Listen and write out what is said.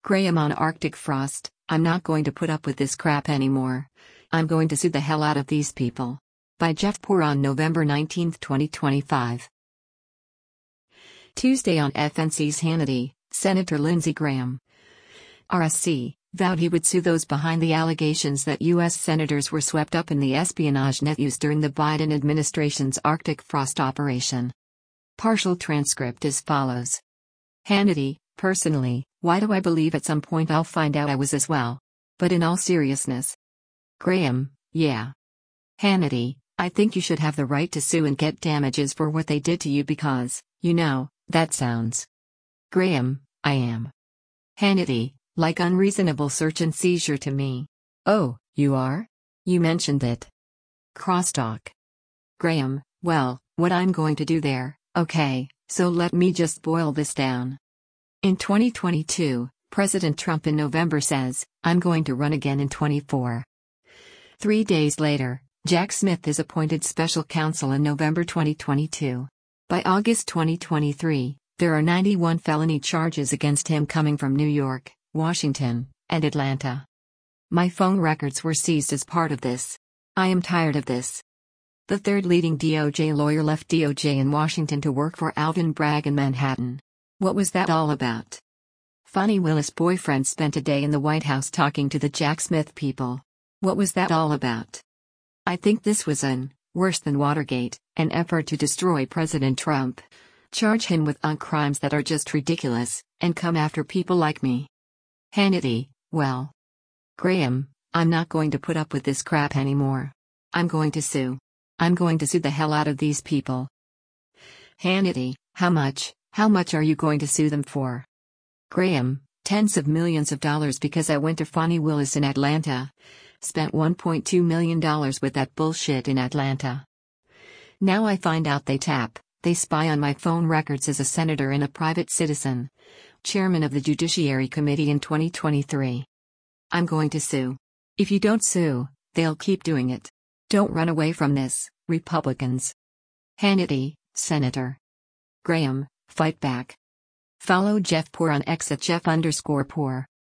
Graham on Arctic Frost, I'm not going to put up with this crap anymore. I'm going to sue the hell out of these people. By Jeff Poor on November 19, 2025. Tuesday on FNC's Hannity, Senator Lindsey Graham, RSC, vowed he would sue those behind the allegations that U.S. senators were swept up in the espionage net used during the Biden administration's Arctic Frost operation. Partial transcript as follows. Hannity, personally, why do I believe at some point I'll find out I was as well? But in all seriousness. Graham, yeah. Hannity, I think you should have the right to sue and get damages for what they did to you because, that sounds. Graham, I am. Hannity, like unreasonable search and seizure to me. Oh, you are? You mentioned it. Crosstalk. Graham, well, what I'm going to do there, okay, so let me just boil this down. In 2022, President Trump in November says, I'm going to run again in 24. 3 days later, Jack Smith is appointed special counsel in November 2022. By August 2023, there are 91 felony charges against him coming from New York, Washington, and Atlanta. My phone records were seized as part of this. I am tired of this. The third leading DOJ lawyer left DOJ in Washington to work for Alvin Bragg in Manhattan. What was that all about? Fani Willis' boyfriend spent a day in the White House talking to the Jack Smith people. What was that all about? I think this was worse than Watergate, an effort to destroy President Trump. Charge him with crimes that are just ridiculous, and come after people like me. Hannity, well. Graham, I'm not going to put up with this crap anymore. I'm going to sue. I'm going to sue the hell out of these people. Hannity, how much? How much are you going to sue them for? Graham, tens of millions of dollars because I went to Fani Willis in Atlanta. Spent $1.2 million with that bullshit in Atlanta. Now I find out they spy on my phone records as a senator and a private citizen. Chairman of the Judiciary Committee in 2023. I'm going to sue. If you don't sue, they'll keep doing it. Don't run away from this, Republicans. Hannity, Senator. Graham, fight back. Follow Jeff Poor on X at Jeff_Poor.